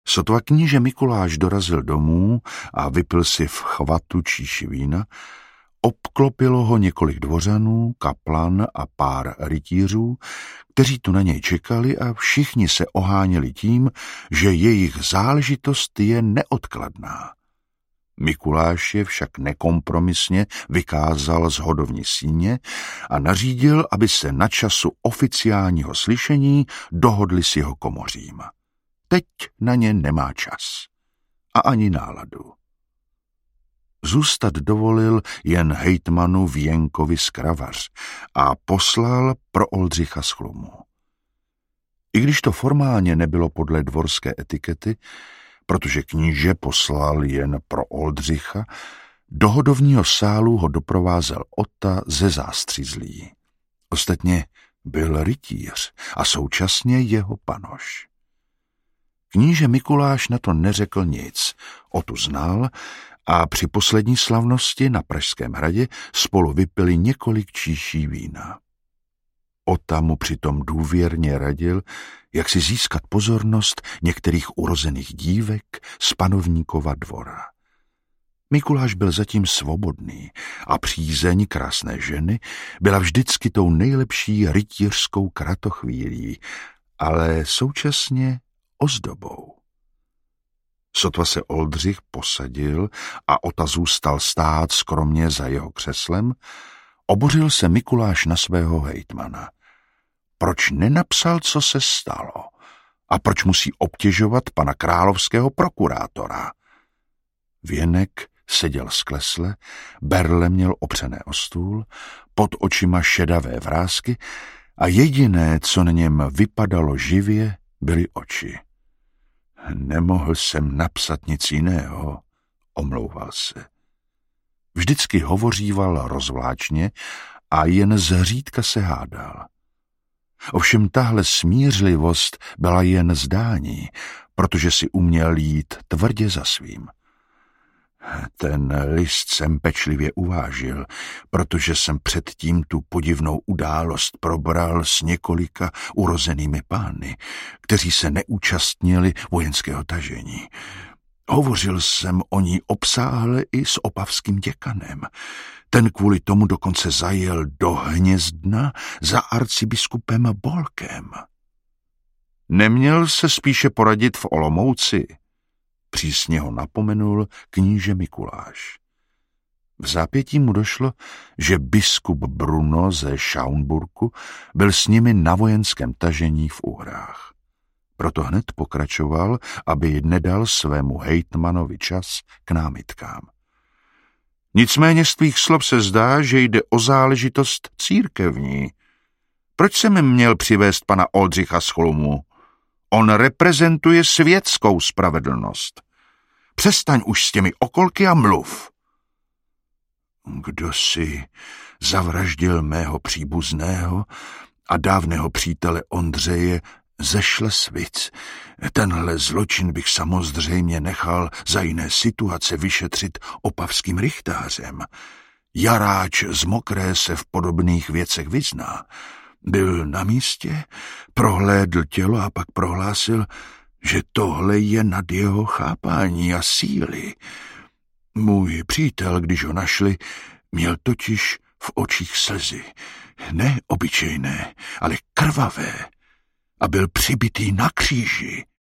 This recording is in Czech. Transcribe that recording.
Sotva kníže Mikuláš dorazil domů a vypil si v chvatu číši vína, obklopilo ho několik dvořanů, kaplan a pár rytířů, kteří tu na něj čekali a všichni se oháněli tím, že jejich záležitost je neodkladná. Mikuláš je však nekompromisně vykázal z hodovní síně a nařídil, aby se na času oficiálního slyšení dohodli s jeho komořím. Teď na ně nemá čas a ani náladu. Zůstat dovolil jen hejtmanu Věnkovi z Kravař a poslal pro Oldřicha z Chlumu. I když to formálně nebylo podle dvorské etikety, protože kníže poslal jen pro Oldřicha, do hodovního sálu ho doprovázel Ota ze Zástřizlí. Ostatně byl rytíř a současně jeho panoš. Kníže Mikuláš na to neřekl nic, Otu znal a při poslední slavnosti na Pražském hradě spolu vypili několik číší vína. Ota mu přitom důvěrně radil, jak si získat pozornost některých urozených dívek z panovníkova dvora. Mikuláš byl zatím svobodný a přízeň krásné ženy byla vždycky tou nejlepší rytířskou kratochvílí, ale současně ozdobou. Sotva se Oldřich posadil a Ota zůstal stát skromně za jeho křeslem, obořil se Mikuláš na svého hejtmana. Proč nenapsal, co se stalo? A proč musí obtěžovat pana královského prokurátora? Věnek seděl sklesle, berle měl opřené o stůl, pod očima šedavé vrásky a jediné, co na něm vypadalo živě, byly oči. Nemohl jsem napsat nic jiného, omlouval se. Vždycky hovoříval rozvláčně a jen zřídka se hádal. Ovšem tahle smířlivost byla jen zdání, protože si uměl jít tvrdě za svým. Ten list jsem pečlivě uvážil, protože jsem předtím tu podivnou událost probral s několika urozenými pány, kteří se neúčastnili vojenského tažení. Hovořil jsem o ní obsáhle i s opavským děkanem. Ten kvůli tomu dokonce zajel do Hnězdna za arcibiskupem Bolkem. Neměl se spíše poradit v Olomouci, přísně ho napomenul kníže Mikuláš. V zápětí mu došlo, že biskup Bruno ze Schaumburku byl s nimi na vojenském tažení v Uhrách. Proto hned pokračoval, aby nedal svému hejtmanovi čas k námitkám. Nicméně z tvých slov se zdá, že jde o záležitost církevní. Proč jsem měl přivést pana Oldřicha z Chlumu? On reprezentuje světskou spravedlnost. Přestaň už s těmi okolky a mluv. Kdo si zavraždil mého příbuzného a dávného přítele Ondřeje ze Šlesvic? Tenhle zločin bych samozřejmě nechal za jiné situace vyšetřit opavským rychtářem. Jaráč z Mokré se v podobných věcech vyzná. Byl na místě, prohlédl tělo a pak prohlásil, že tohle je nad jeho chápání a síly. Můj přítel, když ho našli, měl totiž v očích slzy. Ne obyčejné, ale krvavé. A byl přibitý na kříži.